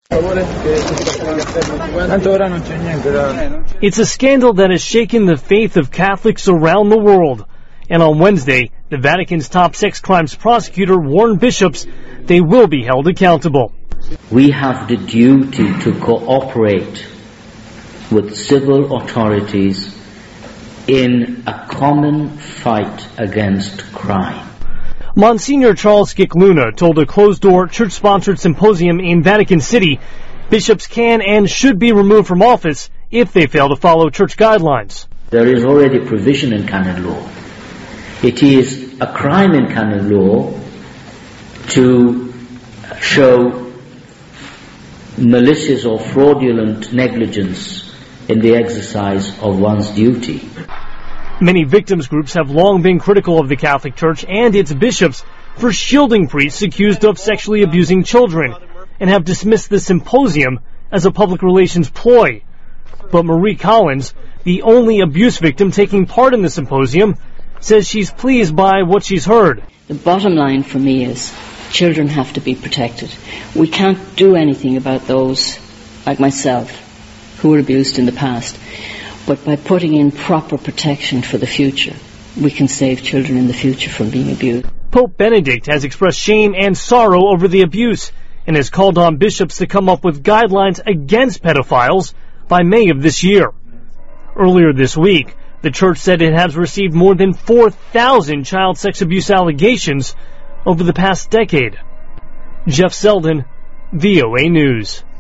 It's a scandal that has shaken the faith of Catholics around the world. And on Wednesday, the Vatican's top sex crimes prosecutor warned bishops they will be held accountable. We have the duty to cooperate with civil authorities in a common fight against crime. Monsignor Charles Scicluna told a closed-door, church-sponsored symposium in Vatican City bishops can and should be removed from office if they fail to follow church guidelines. There is already provision in canon law. It is a crime in canon law to show malicious or fraudulent negligence in the exercise of one's duty. Many victims groups have long been critical of the Catholic Church and its bishops for shielding priests accused of sexually abusing children and have dismissed the symposium as a public relations ploy. But Marie Collins, the only abuse victim taking part in the symposium, says she's pleased by what she's heard. The bottom line for me is children have to be protected. We can't do anything about those like myself who were abused in the past. But by putting in proper protection for the future, we can save children in the future from being abused. Pope Benedict has expressed shame and sorrow over the abuse and has called on bishops to come up with guidelines against pedophiles by May of this year. Earlier this week, the church said it has received more than 4,000 child sex abuse allegations over the past decade. Jeff Selden, VOA News.